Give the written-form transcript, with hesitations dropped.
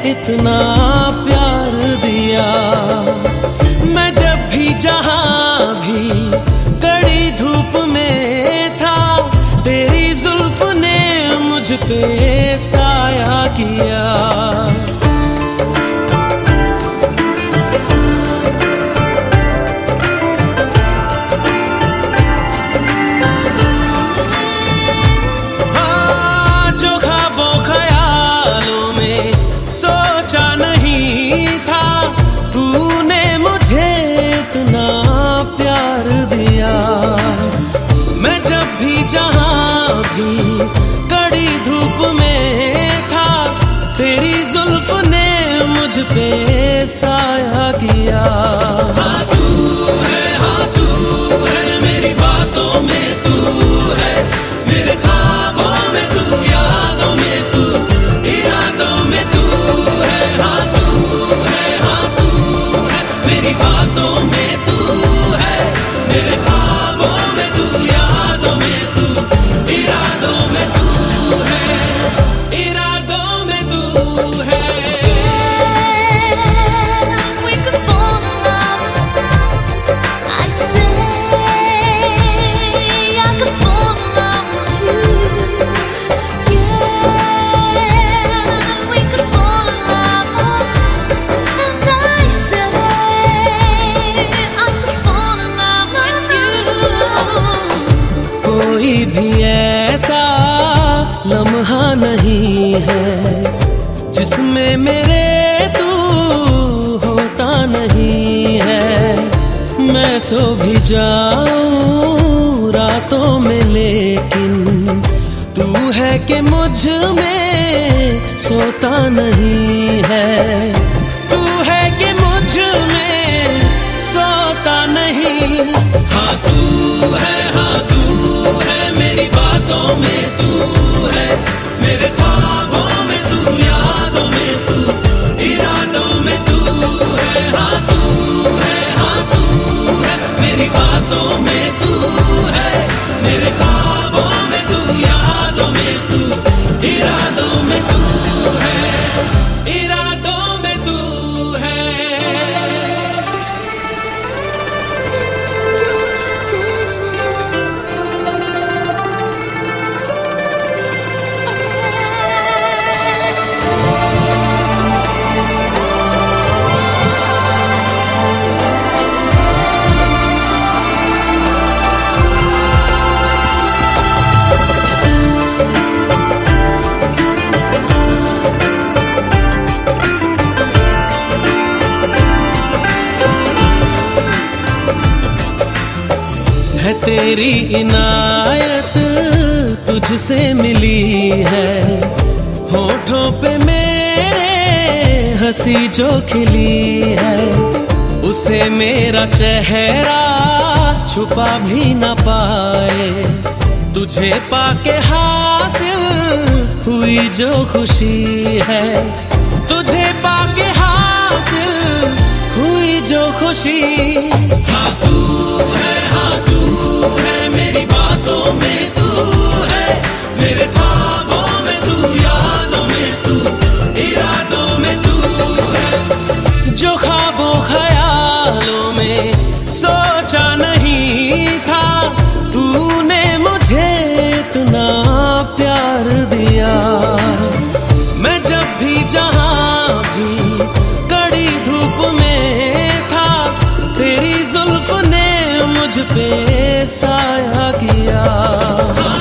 इतना प्यार दिया। मैं जब भी जहां भी कड़ी धूप में था, तेरी जुल्फ ने मुझ पे साया किया। कड़ी धूप में था, तेरी जुल्फ ने मुझ पे साया किया। हाँ तू है मेरी बातों में, तू है मेरे ख्वाबों में, तू यादों में, तू इरादों में, तू है। हाँ तू है मेरी बातों में, तू है मेरे ख्वाबों में, तू यादों में, तू इरादों में, तू है इरादों में, तू है। We could fall in love. I say I could fall in love with you. Yeah, we could fall in love. And I say I could fall in love with you. कोई भी ऐसा लम्हा नहीं है जिसमें मेरे तू होता नहीं है। मैं सो भी जाऊं रातों में, लेकिन तू है कि मुझ में सोता नहीं है। तू है कि मुझ में सोता नहीं। हाँ तू है मेरी बातों में, तू है मेरे ख्वाबों में, तू यादों में, तू इरादों में, तू है। हाँ तू है मेरी बातों में, तू है मेरे ख्वाबों में, तू यादों में, तू इरादों में, तू है इरादों में, तू है। है तेरी इनायत तुझसे मिली है, होठों पे मेरे हंसी जो खिली है, उसे मेरा चेहरा छुपा भी न पाए। तुझे पाके हासिल हुई जो खुशी है, तुझे पाके हासिल हुई जो खुशी। हाँ तू है मेरी बातों में, तू है मेरे ख्वाबों में, तू यादों में, तू इरादों में, तू है। जो ख्वाबों ख्यालों में सोचा नहीं था, तूने मुझे इतना प्यार दिया। मैं जब भी जहां भी कड़ी धूप में था, तेरी जुल्फ ने मुझ पे साया किया।